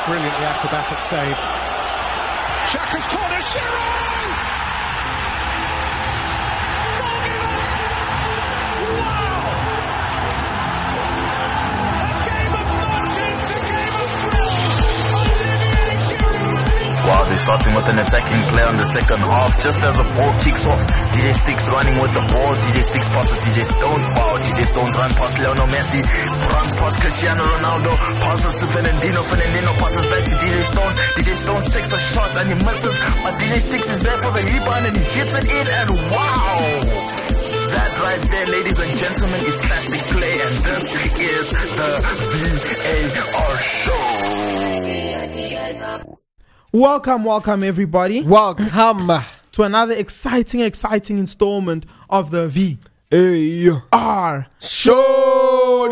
Brilliantly acrobatic save. Xhaka's corner, Giroud! Wow, they're starting with an attacking play on the second half. Just as the ball kicks off, DJ Sticks running with the ball. DJ Sticks passes DJ Stones. Wow, DJ Stones run past Lionel Messi. Runs past Cristiano Ronaldo. Passes to Fernandinho. Fernandinho passes back to DJ Stones. DJ Stones takes a shot and he misses. But DJ Sticks is there for the rebound and he hits it in. And wow! That right there, ladies and gentlemen, is classic play. And this is the VAR show. Welcome everybody. Welcome to another exciting installment of the VAR show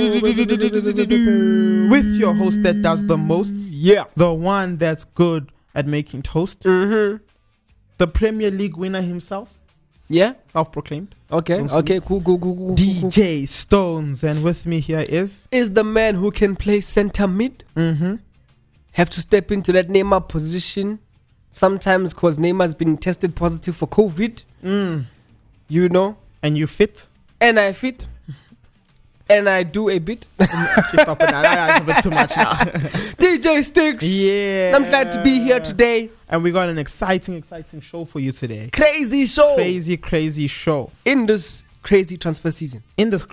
with your host that does the most. Yeah. The one that's good at making toast. Mm-hmm. The Premier League winner himself. Yeah. Self-proclaimed. Okay. Cool. DJ Stones. And with me here is the man who can play center mid. Mm-hmm. Have to step into that Neymar position sometimes because Neymar's been tested positive for COVID. You know. And you fit. And I fit. And I do a bit. Keep up with that. That's a bit too much now. DJ Sticks. Yeah. I'm glad to be here today. And we got an exciting show for you today. Crazy show. Crazy show. In this crazy transfer season. But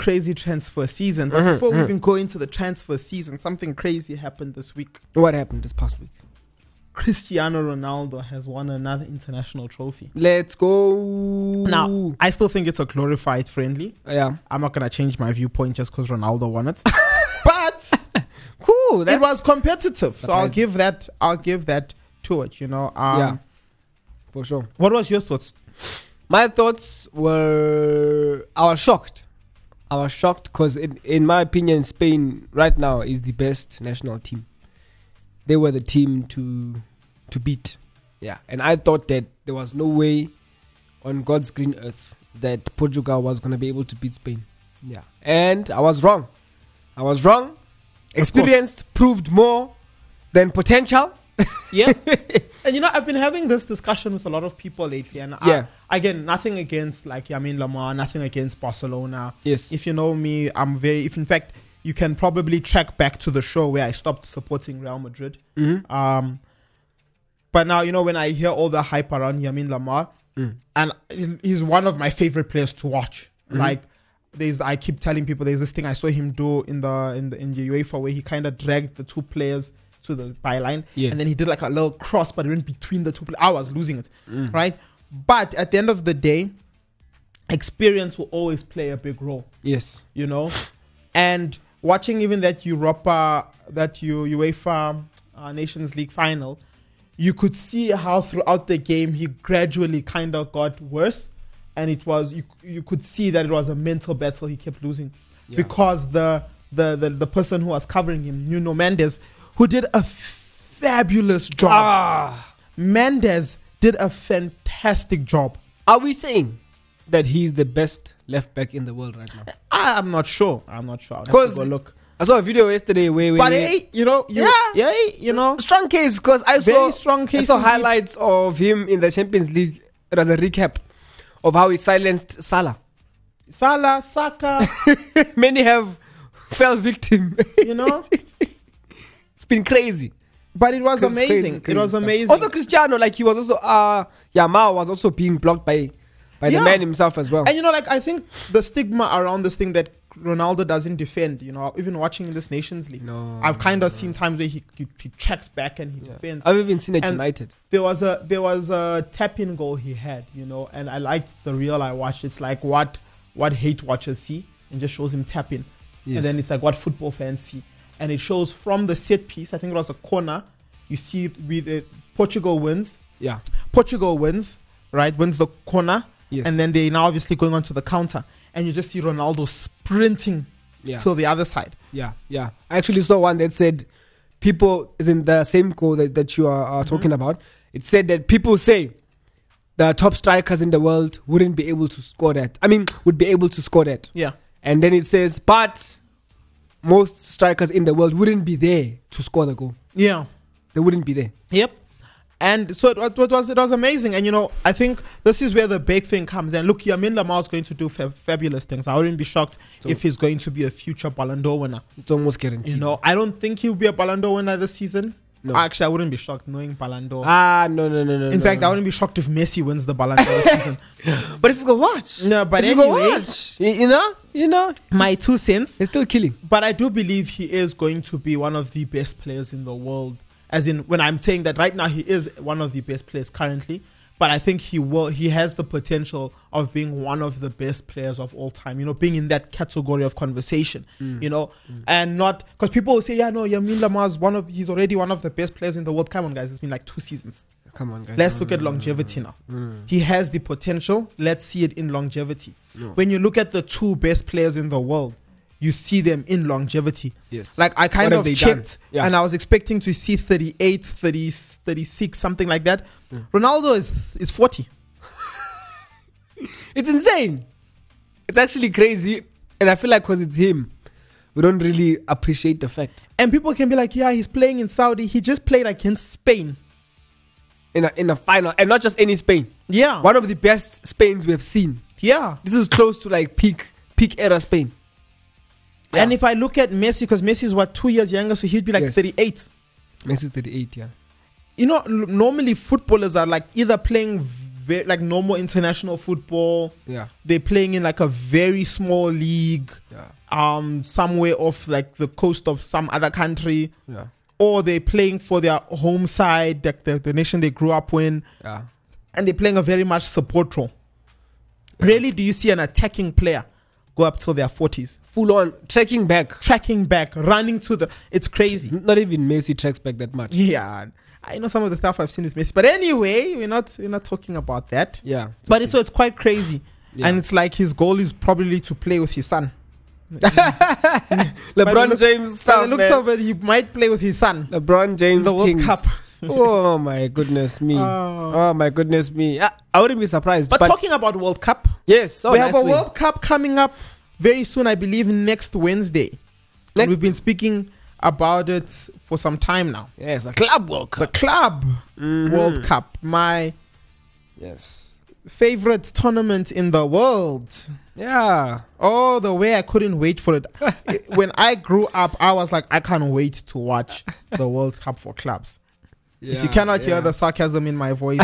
before we even go into the transfer season, something crazy happened this week. What happened this past week? Cristiano Ronaldo has won another international trophy. Let's go. Now, I still think it's a glorified friendly. Yeah. I'm not going to change my viewpoint just because Ronaldo won it. But cool. It was competitive. Surprising. So I'll give that to it, you know. Yeah. For sure. What was your thoughts? My thoughts were, I was shocked because in my opinion, Spain right now is the best national team. They were the team to beat. Yeah. And I thought that there was no way on God's green earth that Portugal was going to be able to beat Spain. Yeah. And I was wrong. Experience proved more than potential. Yeah. And you know, I've been having this discussion with a lot of people lately, and again, nothing against like Yamin Lamar, nothing against Barcelona. Yes. If you know me, if in fact you can probably track back to the show where I stopped supporting Real Madrid. Mm-hmm. But now, you know, when I hear all the hype around Yamin Lamar, and he's one of my favorite players to watch. Like, I keep telling people there's this thing I saw him do in the UEFA where he kind of dragged the two players to the byline, and then he did like a little cross, but it went between the two players. I was losing it, right? But at the end of the day, experience will always play a big role. Yes, you know, and watching even that UEFA Nations League final, you could see how throughout the game he gradually kind of got worse, and it was you could see that it was a mental battle. He kept losing because the person who was covering him, Nuno Mendes, who did a fabulous job. Mendes did a fantastic job. Are we saying that he's the best left back in the world right now? I'm not sure. I'll have to go look. I saw a video yesterday where you know, strong case because I saw highlights of him in the Champions League. It was a recap of how he silenced Salah, Saka. Many have fell victim. You know. It's been crazy. But it was amazing. It was amazing. Also Cristiano, like he was also Yamal was also being blocked by the man himself as well. And you know, like I think the stigma around this thing that Ronaldo doesn't defend, you know, even watching this Nations League, I've kind of seen times where he tracks back and he defends. I've even seen it United. There was a tap-in goal he had, you know, and I liked the reel I watched. It's like what hate watchers see, and just shows him tapping. Yes. And then it's like what football fans see. And it shows from the set piece, I think it was a corner, you see Portugal wins. Yeah. Portugal wins, right? Wins the corner. Yes. And then they now obviously going on to the counter. And you just see Ronaldo sprinting to the other side. Yeah. I actually saw one that said people, is in the same goal that you are talking about. It said that people say the top strikers in the world wouldn't be able to score that. I mean, would be able to score that. Yeah. And then it says, but most strikers in the world wouldn't be there to score the goal. Yeah. They wouldn't be there. Yep. And so it was amazing. And, I think this is where the big thing comes in. Look, Yamin Lamar is going to do fabulous things. I wouldn't be shocked if he's going to be a future Ballon d'Or winner. It's almost guaranteed. I don't think he'll be a Ballon d'Or winner this season. No. Actually, I wouldn't be shocked knowing Ballon d'Or. No. In fact, I wouldn't be shocked if Messi wins the Ballon d'Or this season. But if you go watch. No, but if anyway. you go watch, you know. My 2 cents. They're still killing. But I do believe he is going to be one of the best players in the world. As in, when I'm saying that right now he is one of the best players currently, but I think he has the potential of being one of the best players of all time, being in that category of conversation, and not, because people will say, Yamin Lamar he's already one of the best players in the world. Come on, guys, it's been like 2 seasons. Come on, guys. Let's look at longevity now. He has the potential. Let's see it in longevity. When you look at the 2 best players in the world, you see them in longevity. Yes. Like I kind of checked and I was expecting to see 38, 30, 36, something like that. Ronaldo is 40. It's insane. It's actually crazy. And I feel like because it's him, we don't really appreciate the fact. And people can be like, yeah, he's playing in Saudi. He just played against Spain. In a final. And not just any Spain. Yeah. One of the best Spains we have seen. Yeah. This is close to like peak era Spain. Yeah. And if I look at Messi, because Messi is 2 years younger, so he'd be like 38. Messi's 38, yeah. Normally footballers are like either playing like normal international football. Yeah. They're playing in like a very small league. Yeah. Somewhere off like the coast of some other country. Yeah. Or they're playing for their home side, like the nation they grew up in. Yeah. And they're playing a very much support role. Yeah. Rarely do you see an attacking player go up till their 40s. Full on, tracking back, running to it's crazy. Not even Messi tracks back that much. Yeah. I know some of the stuff I've seen with Messi. But anyway, we're not talking about that. Yeah. But it's quite crazy. Yeah. And it's like his goal is probably to play with his son. LeBron James stuff. By the looks of it, he might play with his son. LeBron James. The World Cup. Oh my goodness me. Oh my goodness me. I wouldn't be surprised. But talking about World Cup. Yes. We have a World Cup coming up very soon, I believe next Wednesday. We've been speaking about it for some time now. Yes, a Club World Cup. The Club World Cup. My favorite tournament in the world. Yeah. Oh, the way I couldn't wait for it. When I grew up, I was like, I can't wait to watch the World Cup for clubs. Yeah, if you cannot hear the sarcasm in my voice,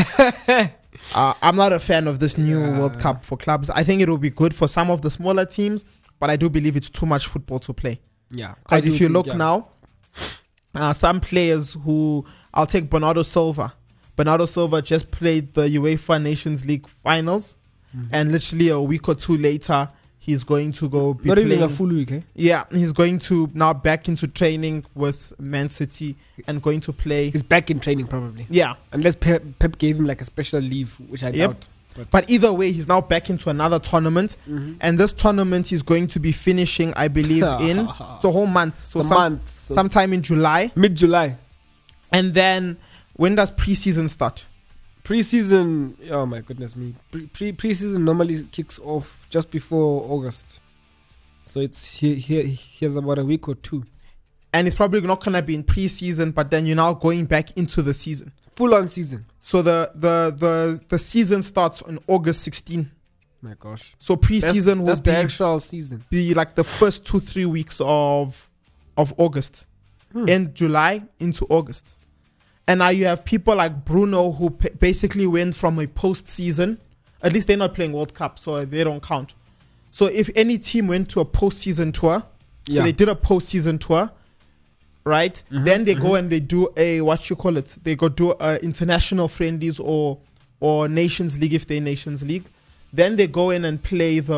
I'm not a fan of this new World Cup for clubs. I think it will be good for some of the smaller teams, but I do believe it's too much football to play. Yeah. Because if you look now, some players who, I'll take Bernardo Silva. Bernardo Silva just played the UEFA Nations League finals, and literally a week or two later, he's going to go be not playing. Even a full week, eh? Yeah, he's going to now back into training with Man City and going to play. He's back in training probably. Yeah. Unless Pep gave him like a special leave, which I doubt. But either way, he's now back into another tournament. And this tournament is going to be finishing, I believe, in the whole month. So sometime in July. Mid-July. And then, when does preseason start? Preseason, oh my goodness me. Preseason normally kicks off just before August. So it's here's about a week or two. And it's probably not going to be in preseason, but then you're now going back into the season. Full on season. So the season starts on August 16. My gosh. So preseason will be the actual season. Be like the first 2-3 weeks of August. End July into August. And now you have people like Bruno who basically went from a postseason. At least they're not playing World Cup, so they don't count. So if any team went to a postseason tour, so they did a postseason tour, right? Then they go and they do a, they go do international friendlies or Nations League if they're Nations League. Then they go in and play the,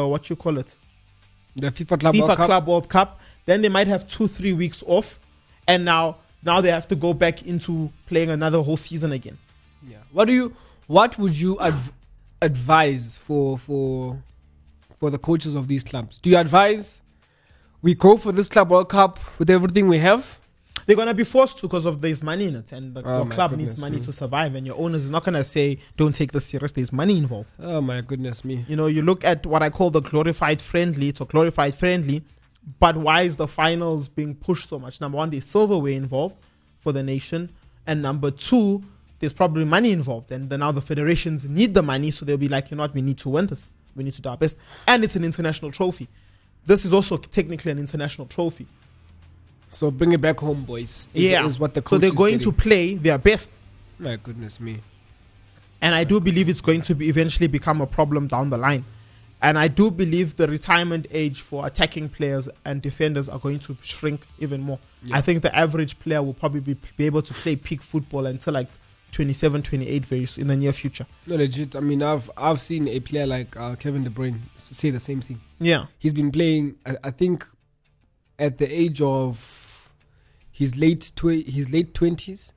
the FIFA Club World Cup. Then they might have 2-3 weeks off. And now they have to go back into playing another whole season again. Yeah. What would you advise for the coaches of these clubs? Do you advise we go for this Club World Cup with everything we have? They're going to be forced to because of there's money in it. And your club needs money to survive. And your owners are not going to say, don't take this serious. There's money involved. Oh, my goodness me. You look at what I call the glorified friendly. It's a glorified friendly. But why is the finals being pushed so much? Number one, there's silverware involved for the nation. And number two, there's probably money involved. And then now the federations need the money. So they'll be like, you know what, we need to win this. We need to do our best. And it's an international trophy. This is also technically an international trophy. So bring it back home, boys. Is what the coach so they're is going getting. to play their best. My goodness me. And I do believe it's going to be eventually become a problem down the line. And I do believe the retirement age for attacking players and defenders are going to shrink even more. Yeah. I think the average player will probably be able to play peak football until like 27, 28 very soon, in the near future. No, legit. I mean, I've seen a player like Kevin De Bruyne say the same thing. Yeah. He's been playing, I think, at the age of his late 20s.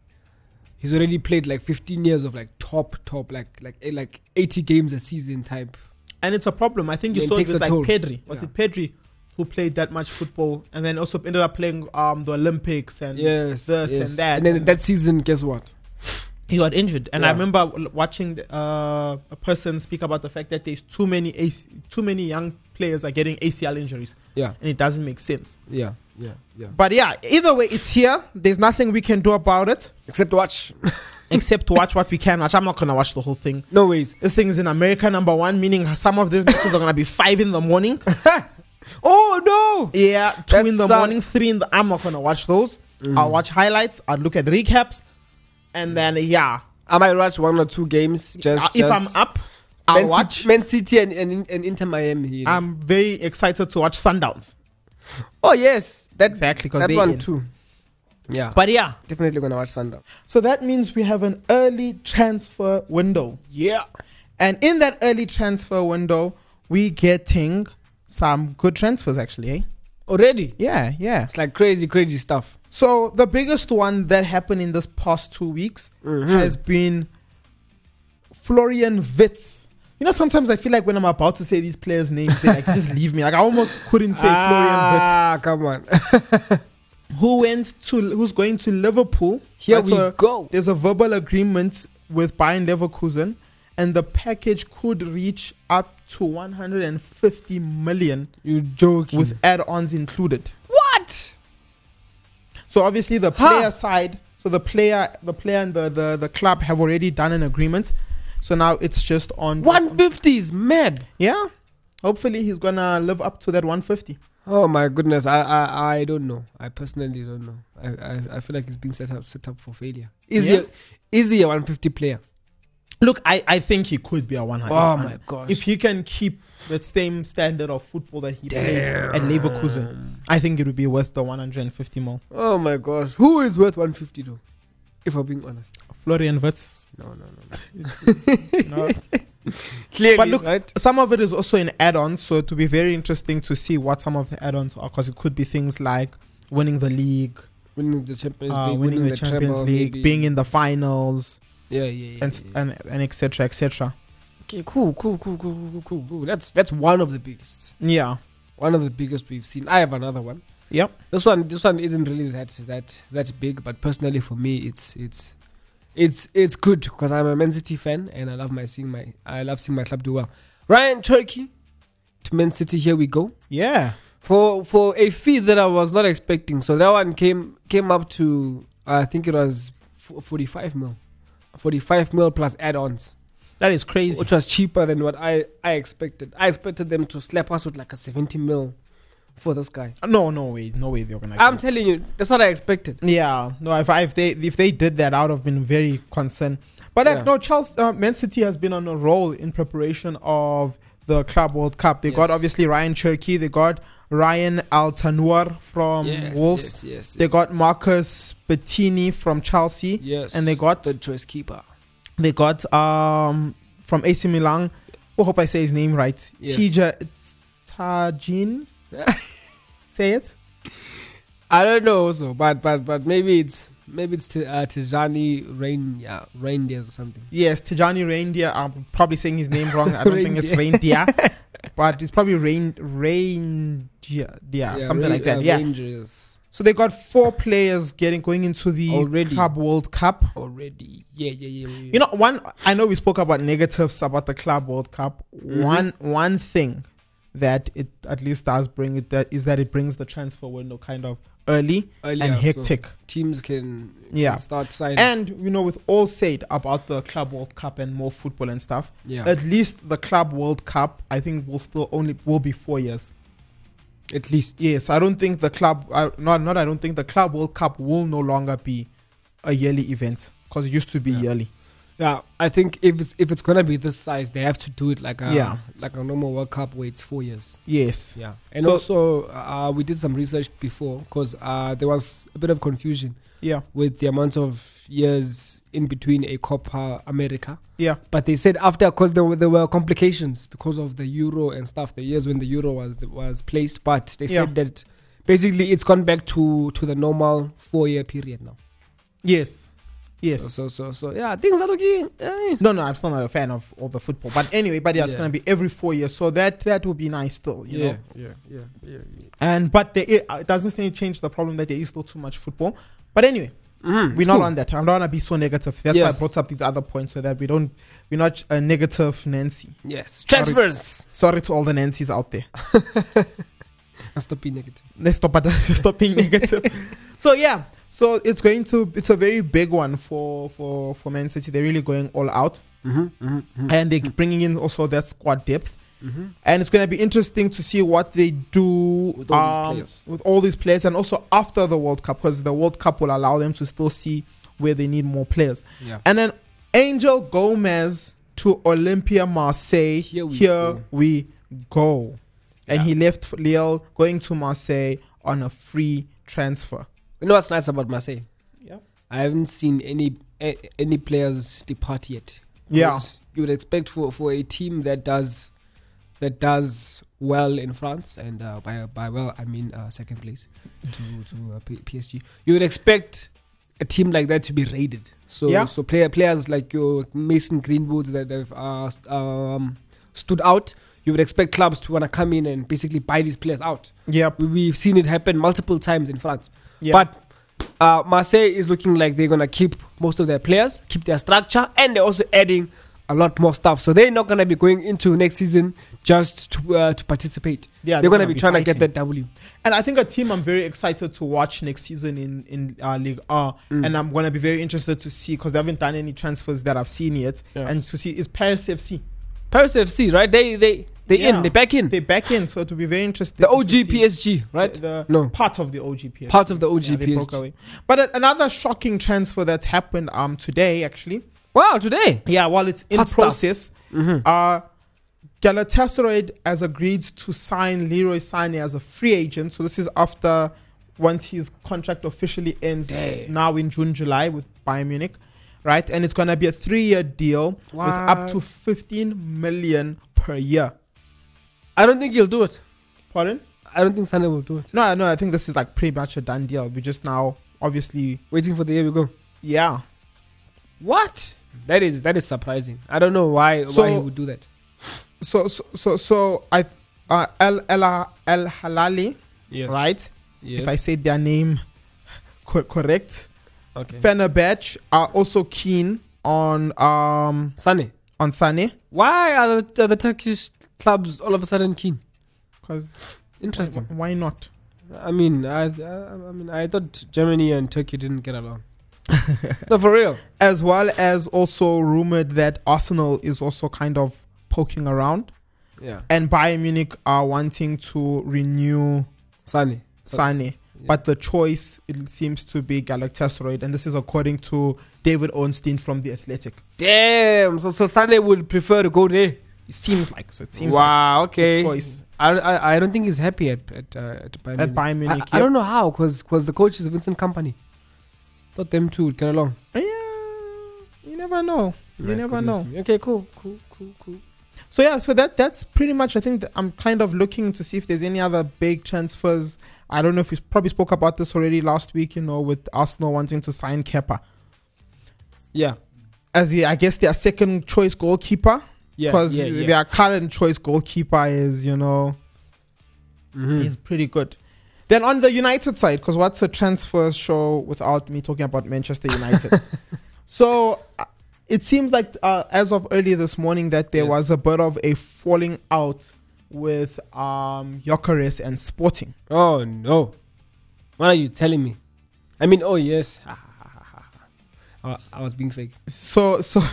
He's already played like 15 years of like top, like 80 games a season type. And it's a problem. I think you saw it with like Pedri. Was it Pedri who played that much football and then also ended up playing the Olympics and and that. And then that season, guess what? He got injured. And I remember watching a person speak about the fact that there's too many young players are getting ACL injuries. Yeah. And it doesn't make sense. Yeah. But yeah, either way, it's here. There's nothing we can do about it. Except watch. Except to watch what we can watch. I'm not going to watch the whole thing. No ways. This thing is in America, number one, meaning some of these matches are going to be 5 in the morning. Oh, no. Yeah, 2 in the morning, 3 in the... I'm not going to watch those. I'll watch highlights. I'll look at recaps. And then, I might watch 1 or 2 games. If I'm up, I'll watch. Man City and Inter Miami. You know? I'm very excited to watch Sundowns. Oh, yes. Exactly. That one too. Yeah. But yeah. Definitely going to watch Sundown. So that means we have an early transfer window. Yeah. And in that early transfer window, we getting some good transfers actually, eh? Already? Yeah. It's like crazy stuff. So the biggest one that happened in this past 2 weeks has been Florian Wirtz. You know, sometimes I feel like when I'm about to say these players' names, they like just leave me. Like I almost couldn't say Florian Wirtz. Come on. Who's going to Liverpool? Here we go. There's a verbal agreement with Bayern Leverkusen, and the package could reach up to 150 million. You're joking. With add-ons included. What? So obviously the player side, so the player and the club have already done an agreement. So now it's just on 150 is mad. Yeah. Hopefully he's gonna live up to that 150. Oh my goodness. I don't know. I personally don't know. I feel like it's being set up for failure. Is he a 150 player? Look, I think he could be a 100. Oh my gosh. If he can keep the same standard of football that he played at Leverkusen, I think it would be worth the 150 more. Oh my gosh. Who is worth 150 though? If I'm being honest. Florian Wirtz. No. No. Clearly, but look, right? Some of it is also in add-ons, so it will be very interesting to see what some of the add-ons are, because it could be things like winning the league, winning the Champions League, winning the Champions League, maybe. Being in the finals, and etc. Okay, cool. That's one of the biggest. Yeah, one of the biggest we've seen. I have another one. Yep. This one isn't really that big, but personally for me, it's good because I'm a Man City fan and I love seeing my club do well. Ryan Cherki to Man City. Here we go. Yeah. For a fee that I was not expecting. So that one came up to I think it was 45 mil plus add-ons. That is crazy. Which was cheaper than what I expected. I expected them to slap us with like a 70 mil. For this guy, no way they're gonna. I'm telling you, that's what I expected. Yeah, no. If they did that, I would have been very concerned. But no, Man City has been on a roll in preparation of the Club World Cup. They got obviously Ryan Cherki. They got Ryan Al-Tannour from Wolves. They got Marcus Bettini from Chelsea. Yes, and they got the choice keeper. They got from AC Milan. I hope I say his name right. Tajin. Say it. I don't know also, but maybe it's Tijani Reindeer or something. Yes, Tijani Reindeer. I'm probably saying his name wrong. I don't think it's Reindeer, but it's probably Reindeer, something like that. Yeah. Rangers. So they got 4 players going into the Club World Cup already. Yeah. You know, I know we spoke about negatives about the Club World Cup. One thing that it at least does bring it, that is that it brings the transfer window kind of early and hectic. So teams can start signing. And, with all said about the Club World Cup and more football and stuff, at least the Club World Cup, I think, will be 4 years. At least. Yes, I don't think the Club, I don't think the Club World Cup will no longer be a yearly event, because it used to be yearly. Yeah, I think if it's gonna be this size, they have to do it like a normal World Cup where it's 4 years. Yes. Yeah, and also we did some research before, because there was a bit of confusion. Yeah. With the amount of years in between a Copa America. Yeah. But they said after, because there were complications because of the Euro and stuff, the years when the Euro was placed. But they said that basically it's gone back to the normal 4-year period now. Yes. Yes. So yeah, things are looking. No, I'm still not a fan of all the football. But anyway, it's going to be every 4 years. So that would be nice still, you know. Yeah. But it doesn't change the problem that there is still too much football. But anyway, we're not on that. I don't want to be so negative. That's why I brought up these other points, so that we're not a negative Nancy. Yes. Transfers. Sorry to all the Nancys out there. Stop being negative. Let's stop being negative. So yeah. So it's a very big one for Man City. They're really going all out. And they're bringing in also that squad depth. And it's going to be interesting to see what they do with all these players, and also after the World Cup, because the World Cup will allow them to still see where they need more players. Yeah. And then Angel Gomez to Olympia Marseille. Here we go. And he left Lille, going to Marseille on a free transfer. You know what's nice about Marseille? Yeah. I haven't seen any players depart yet. Yeah. You would expect for a team that does well in France, and by well I mean second place to PSG. You would expect a team like that to be raided. So players like your Mason Greenwoods that have stood out. You would expect clubs to want to come in and basically buy these players out. Yeah. We've seen it happen multiple times in France. Yeah. But Marseille is looking like they're going to keep most of their players, keep their structure, and they're also adding a lot more stuff. So they're not going to be going into next season just to participate. Yeah, they're going to be trying to get that W. And I think a team I'm very excited to watch next season in Ligue A, and I'm going to be very interested to see, because they haven't done any transfers that I've seen yet, and to see is Paris FC. Paris FC, right? They're back in. They're back in, so it will be very interesting. The OG PSG, right? No. Part of the OG PSG. Part of the OG PSG. But another shocking transfer that's happened today, actually. Wow, today? Yeah, while it's in process. Galatasaray has agreed to sign Leroy Sané as a free agent. So this is after, once his contract officially ends now in June, July with Bayern Munich. Right? And it's going to be a 3-year deal with up to 15 million per year. I don't think he'll do it. Pardon? I don't think Sané will do it. No, I think this is like pretty much a done deal. We're just now obviously waiting for the year we go. Yeah. What? That is surprising. I don't know why he would do that. So I El Halali, yes. Right? Yes. If I said their name correct. Okay. Fenerbahce are also keen on Sané. On Sané. Why are the Turkish clubs all of a sudden keen? Because interesting. Why not? I mean, I thought Germany and Turkey didn't get along. No, for real. As well as also rumored that Arsenal is also kind of poking around. Yeah. And Bayern Munich are wanting to renew Sané. Yeah. But the choice, it seems to be Galatasaray, and this is according to David Ornstein from The Athletic. Damn, so Sané would prefer to go there. It seems like so. It seems wow. Like okay. Choice. I don't think he's happy at Bayern Munich. At Bayern Munich. I don't know how, because the coach is Vincent Kompany. Thought them two would get along. Yeah, you never know. You never know. Okay, cool. So yeah, so that's pretty much. I think that I'm kind of looking to see if there's any other big transfers. I don't know if we probably spoke about this already last week, with Arsenal wanting to sign Kepa. Yeah. As I guess their second choice goalkeeper. Yeah. Because their current choice goalkeeper is, is pretty good. Then on the United side, because what's a transfer show without me talking about Manchester United? So it seems like as of early this morning that there was a bit of a falling out with Gyökeres and Sporting. Oh no! What are you telling me? I mean, oh yes. I was being fake. So okay.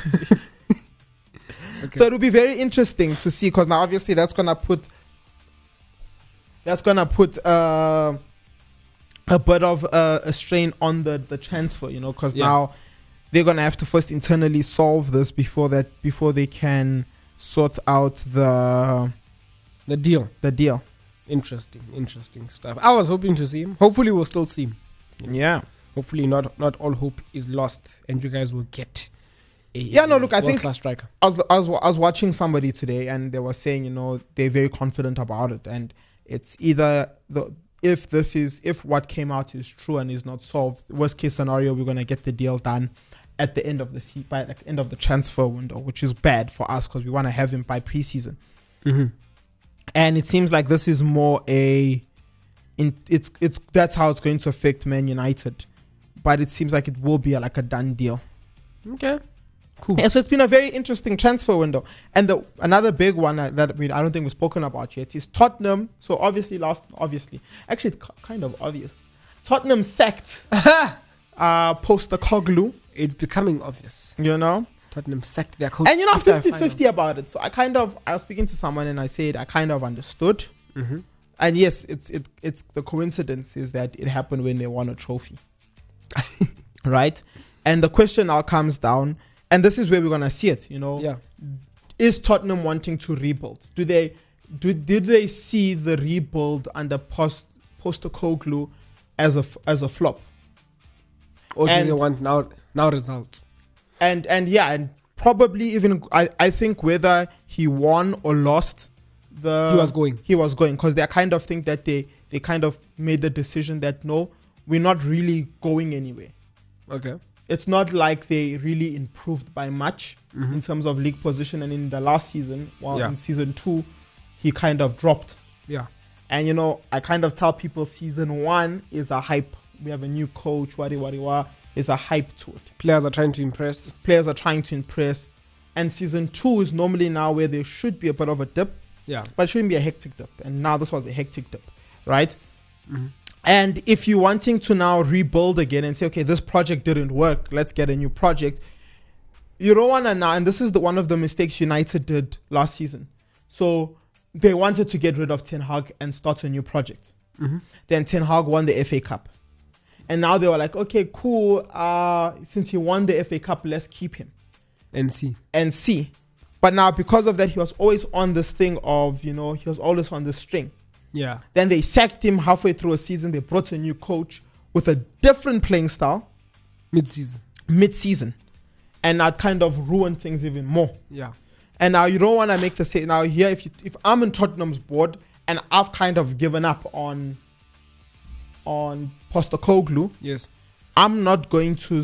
So it'll be very interesting to see, because now obviously that's gonna put a bit of a strain on the transfer, you know, because now they're gonna have to first internally solve this before they can sort out the deal. Interesting stuff. I was hoping to see him. Hopefully we'll still see him. Yeah. Hopefully not all hope is lost, and you guys will get I think striker. I was watching somebody today, and they were saying, you know, they're very confident about it, and it's either if what came out is true and is not solved, worst case scenario, we're gonna get the deal done at the end of the end of the transfer window, which is bad for us because we want to have him by preseason. Mm-hmm. And it seems like this is more that's how it's going to affect Man United, but it seems like it will be like a done deal. Okay, cool. Yeah, so it's been a very interesting transfer window, and another big one I don't think we've spoken about yet is Tottenham. So actually it's kind of obvious. Tottenham sacked Postecoglou. It's becoming obvious. You know, Tottenham sacked their coach. And you know, 50-50 about it. So I was speaking to someone and I said I kind of understood. Mm-hmm. And yes, it's the coincidence is that it happened when they won a trophy. Right? And the question now comes down, and this is where we're gonna see it, you know. Yeah. Is Tottenham wanting to rebuild? Did they see the rebuild under Postecoglou as a flop? Or do they want now results? And probably even I think whether he won or lost, he was going, because they kind of think that they kind of made the decision that no, we're not really going anywhere. Okay. It's not like they really improved by much in terms of league position, and in the last season, in season 2, he kind of dropped. Yeah. And you know, I kind of tell people season 1 is a hype. We have a new coach, is a hype to it. Players are trying to impress. And season 2 is normally now where there should be a bit of a dip. Yeah. But it shouldn't be a hectic dip. And now this was a hectic dip, right? Mm-hmm. And if you're wanting to now rebuild again and say, okay, this project didn't work, let's get a new project. You don't want to now, and this is one of the mistakes United did last season. So they wanted to get rid of Ten Hag and start a new project. Mm-hmm. Then Ten Hag won the FA Cup. And now they were like, okay, cool. Since he won the FA Cup, let's keep him. And see. But now because of that, he was always on this thing of, you know, he was always on the string. Yeah. Then they sacked him halfway through a season. They brought a new coach with a different playing style. Mid-season. And that kind of ruined things even more. Yeah. And now you don't want to make the say. Now here, if I'm in Tottenham's board and I've kind of given up on Postecoglou, yes, I'm not going to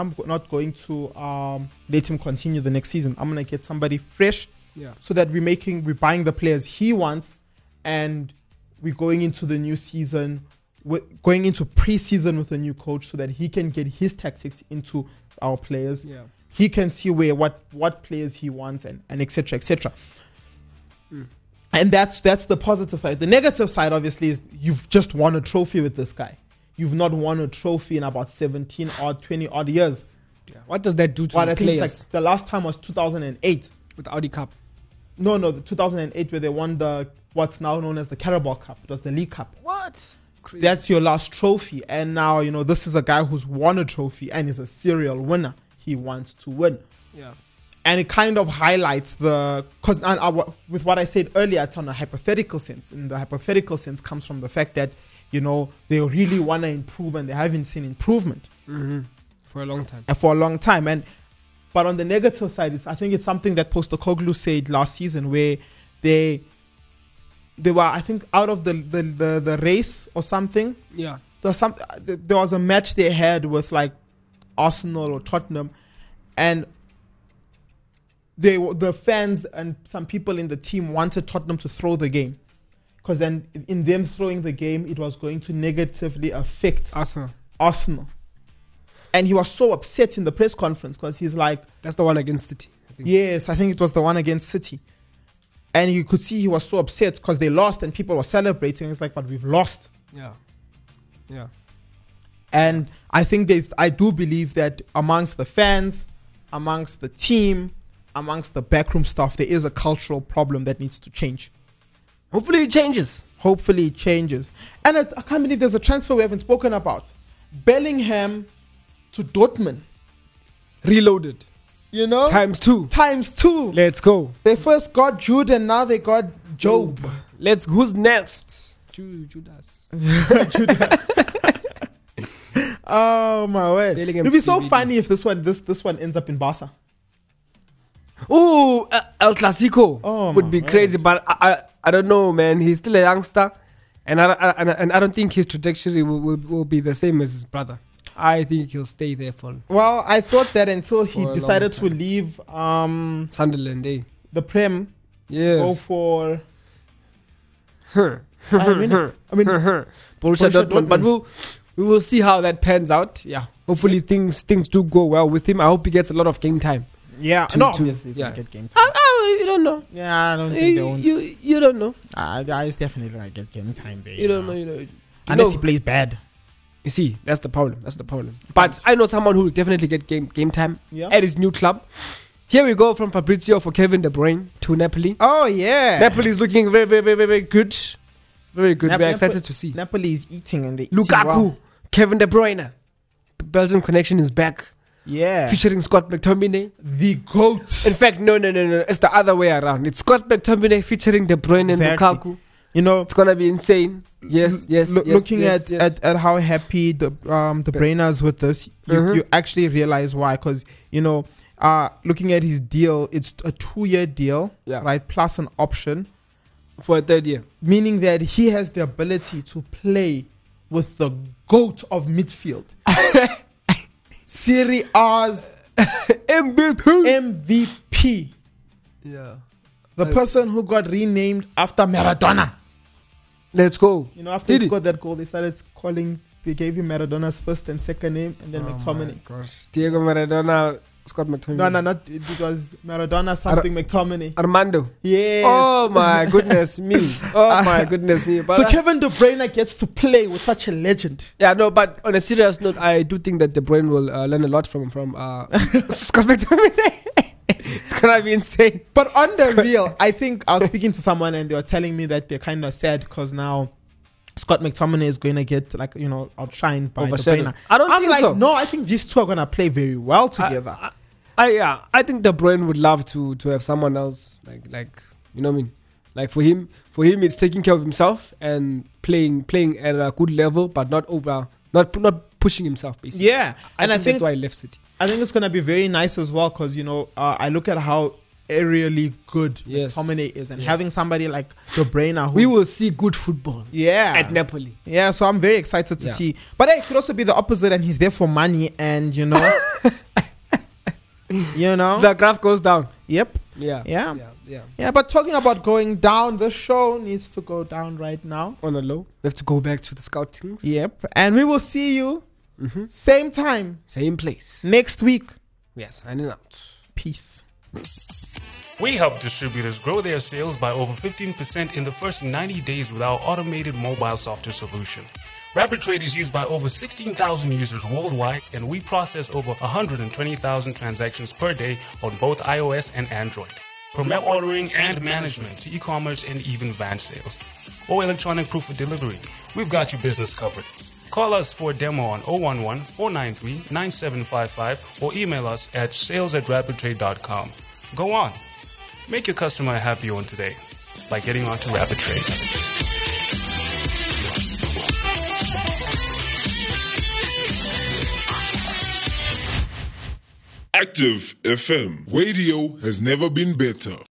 let him continue the next season. I'm going to get somebody fresh, so that we're buying the players he wants, and we're going into the new season, going into pre-season with a new coach, so that he can get his tactics into our players. Yeah. He can see what players he wants and etc. etc. And that's the positive side. The negative side, obviously, is you've just won a trophy with this guy. You've not won a trophy in about 17 or 20 odd years. Yeah. What does that do to the I think players? it's like the last time was 2008. With the Audi Cup. No, the 2008 where they won what's now known as the Carabao Cup. It was the League Cup. What? Crazy. That's your last trophy. And now, you know, this is a guy who's won a trophy and is a serial winner. He wants to win. Yeah. And it kind of highlights with what I said earlier, it's on a hypothetical sense. And the hypothetical sense comes from the fact that, you know, they really want to improve and they haven't seen improvement. Mm-hmm. For a long time. But on the negative side, I think it's something that Postecoglou said last season, where they were, I think, out of the race or something. Yeah. There was a match they had with like Arsenal or Tottenham, and the fans and some people in the team wanted Tottenham to throw the game, because then in them throwing the game, it was going to negatively affect Arsenal. And he was so upset in the press conference because he's like... That's the one against City, I think. Yes, I think it was the one against City. And you could see he was so upset because they lost and people were celebrating. It's like, but we've lost. Yeah. Yeah. And I think I do believe that amongst the fans, amongst the team, amongst the backroom staff, there is a cultural problem that needs to change. Hopefully it changes. Hopefully it changes. And I can't believe there's a transfer we haven't spoken about. Bellingham to Dortmund. Reloaded. You know? Times 2. Times 2. Let's go. They first got Jude and now they got Job. Who's next? Judas. Oh my word. Bellingham It'd be to so DVD. funny if this one ends up in Barca. Oh, El Clasico Oh, would be my crazy, but I don't know, man. He's still a youngster, and I don't think his trajectory will be the same as his brother. I think he'll stay there for Well, I thought that until he For a decided to long leave Sunderland, eh? the Prem, go Yes. for Huh. I mean Borussia Dortmund. But we will see how that pans out. Yeah. Hopefully things do go well with him. I hope he gets a lot of game time. yeah, to- no, to- obviously he's yeah. gonna get game time. You don't know. Yeah, I don't think they won't. You don't know. Guys definitely gonna get game time, baby. You don't know. You know. Unless he plays bad. You see, that's the problem. But I know someone who will definitely get game time Yeah. at his new club. Here we go from Fabrizio for Kevin De Bruyne to Napoli. Oh yeah. Napoli is looking very, very, very, very good. Very good. We're excited to see. Napoli is eating and they eating Lukaku, well. Kevin De Bruyne. Belgian connection is back. Yeah. Featuring Scott McTominay. The GOAT. In fact, no. It's the other way around. It's Scott McTominay featuring De Bruyne Exactly. and Lukaku. You know, It's gonna be insane. Yes. looking yes. at how happy the Brainers with this, you actually realize why. Because looking at his deal, it's a 2-year deal, Yeah. right? Plus an option, For a third year. meaning that he has the ability to play with the GOAT of midfield, Serie A's MVP, Yeah. the person who got renamed after Maradona. Let's go. After Did he he? scored that goal, they gave him Maradona's first and second name, and then McTominay. Gosh. Diego Maradona, Scott McTominay. No, it was Maradona something McTominay. Armando. Yes. Oh my goodness me. Oh my goodness me. But So Kevin De Bruyne gets to play with such a legend. yeah, no, but on a serious note, I do think that De Bruyne will learn a lot from Scott McTominay. It's gonna be insane. But on the real, I think I was speaking to someone and they were telling me that they're kind of sad because now Scott McTominay is going to get outshined by De Overshadowed. Bruyne. I don't I'm think like, so. no, I think these two are going to play very well together. I think De Bruyne would love to have someone else like you know what I mean. Like for him it's taking care of himself and playing at a good level, but not not pushing himself basically. Yeah, and I think that's why he left City. I think it's going to be very nice as well because, I look at how aerially good Yes. McTominay is and Yes. having somebody like De Bruyne We will see good football at Napoli. Yeah, so I'm very excited to Yeah. see. But it could also be the opposite and he's there for money and, The graph goes down. Yep. Yeah. Yeah. Yeah. Yeah, but talking about going down, the show needs to go down right now. On a low. We have to go back to the scoutings. Yep. And we will see you same time Same place. next week. Yes, signing out. Peace. We help distributors grow their sales by over 15% in the first 90 days with our automated mobile software solution. RapidTrade is used by over 16,000 users worldwide, and we process over 120,000 transactions per day on both iOS and Android. From web ordering and management to e-commerce and even van sales or electronic proof of delivery, we've got your business covered. Call us for a demo on 011-493-9755 or email us at sales@rapidtrade.com. Go on. Make your customer a happy one today by getting onto RapidTrade. Active FM. Radio has never been better.